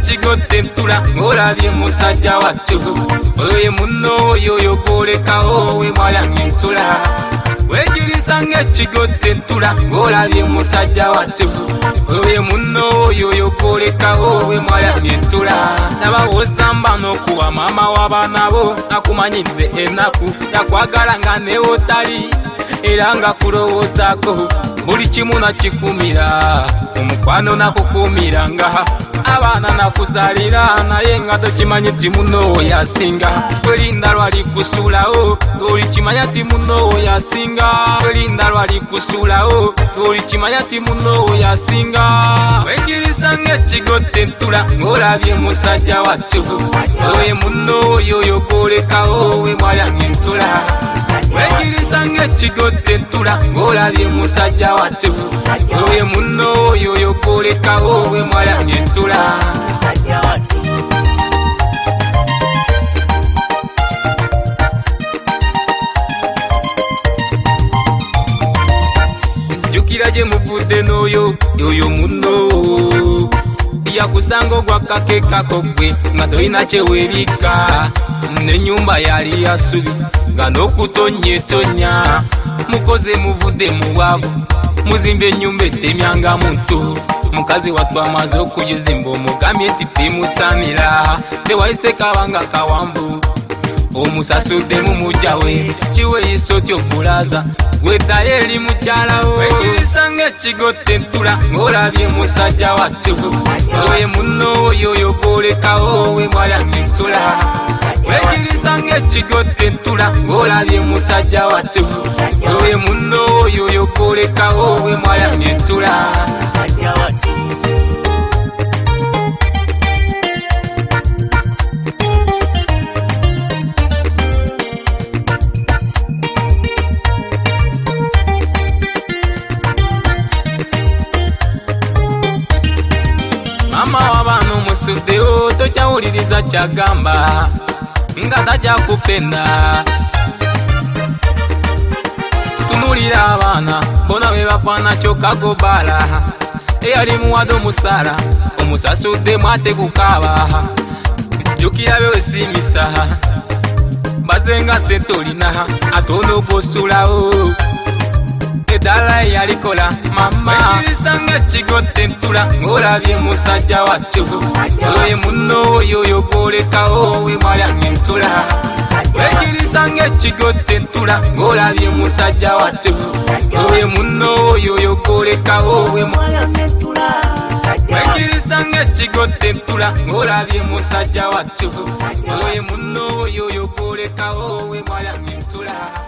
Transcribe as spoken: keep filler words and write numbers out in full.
ekigotte ntula ng'olabye musajja wattu oyo munno oyo yokolekawo we mwalange ntula wegirisa ng'ekigotte ntula ng'olabye musajja wattu oyo munno oyo yokolekawo we mwalange ntula naba wosamba n'okuwa maama w'abaana bo nakumanyidde ennaku yakwagala nga neewotali era nga kulowoozaako buli kimu nakikumira omukwano nakukumiranga abaana nakuzalira naye nga tokimanyi ti muno yasinga welinda lwali kusuulawo oli kimanya ti muno yasinga welinda lwali kusuulawo oli kimanya ti muno yasinga wegirisa ng'ekigotte ntula ng'olabye musajja wattu oyo muno oyo yokolekawo we mwalange ntula wegirisa ng'ekigotte ntula ng'olabye musajja wattu oyo munno oyo yokolekawo we mwalange ntula jjukira gye muvudde n'oyo oyo munno yakusanga ogwakakekako gwe nga tolina kyeweebikka n'ennyumba yali yasubi nga n'okutonyetonya mukoze muvudde mu bwavu muzimba ennyumba etemyanga muntu mukazi wattu amaze okugizimba omugambye nti temusaanira tewayise kabanga kawanvu omusasuddemu mujjawe kiweeyisa otya okulaza weddayo eri mukyalawo wegirisa ng'ekigotte ntula ng'olabye musajja wattu oyo munno oyo yokolekawo we mwalange ntula wegirisa ng'ekigotte ntula ng'olabye musajja wattu oyo munno oyo yokolekawo we mwalange ntula mama w'abaana omusuddewo tokyawuliriza kyagamba nga takyakupenda tunulira abaana bona be bafaana kyokka gobaala eyali muwadde omusaala omusasuddemu ate kukaaba jjukira be wesimisa bazenga sente olina ate onoogosuulawo eddala eyalikola mama wegirisa ng'ekigotte ntula ng'olabye musajja wattu oyo munno oyo yokolekawo we mwalange ntula wegirisa ng'ekigotte ntula ng'olabye musajja wattu oyo munno oyo yokolekawo we mwalange ntula wegirisa ng'ekigotte ntula ng'olabye musajja wattu oyo munno oyo yokolekawo we mwalange ntula